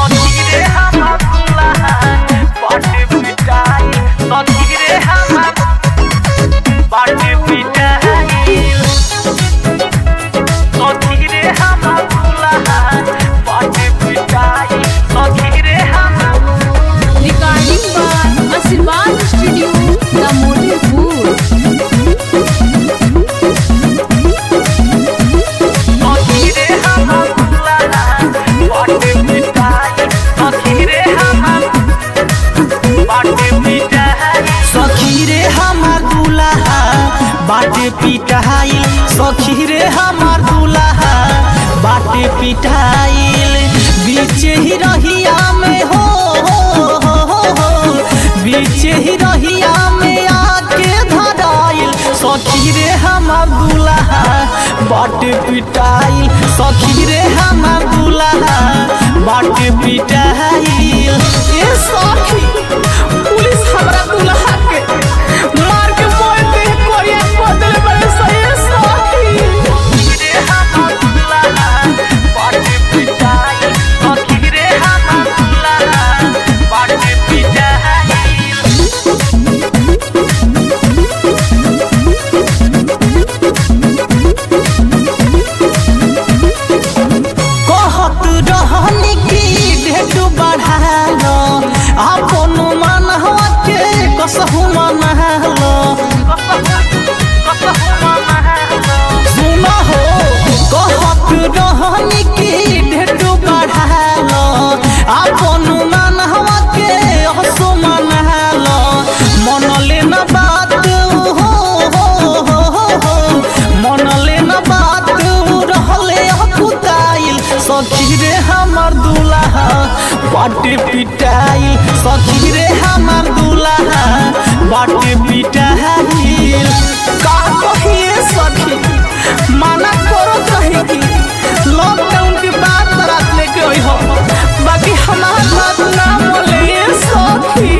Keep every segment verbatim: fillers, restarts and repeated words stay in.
बाटे पिटाइल सखी रे हमार दूल्हा बाटे पिटाइल बीचे ही रहिया में हो, हो, हो, हो, हो बीचे ही रहिया में आके धराइल सखी रे हमार दूल्हा बाटे पिटाइल सखी रे हमार दूल्हा बाटे पिटाइल। ए सखी पुलिस हमरा दूल्हा के मार के मोड़ दे कोरिया बदल बड़े सही सखी रे हमार दूल्हा बाटे पिटाइल सखी रे हमार दूल्हा बाटे पिटाइल। कहत रहनी की ढेट बढ़ालो अपन मनवा के कसहु मनहलो सुना हो कहत रहनी की ढेट बढ़ालो अपन मनवा के हसु मनहलो मन लेना बात हो, हो, हो, हो मन लेना बात रहले कुताइल सखी रे हमार दूल्हा बाटे पिटाइल सखी रे हमार दूल्हा बाटे पिटाइल। का कहिए सखी माना करो कहीं की लॉकडाउन के बाद रात लेके आई हो बाकी हमार बात ना बोले सखी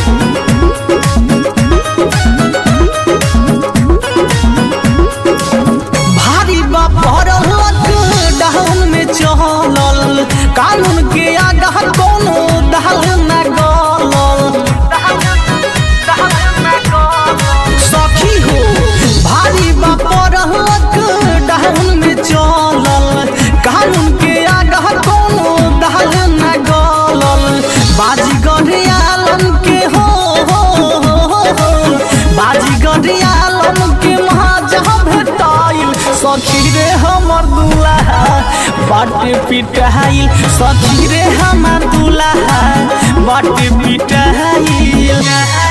भारी बापर डाउन में चलल कानून के आगा कोनो दहल न गलल सखी हो भारी बापर डाउन में चलल कानून के आगा कोनो दहल न गलल बाजीगर आलम के हो, हो, हो, हो बाजीगर आलम के महाजहाँ भेटाइल सखी रे हमर दूल्हा बाटे पिटाइल सखी रे हमार दूल्हा बाटे पिटाइल।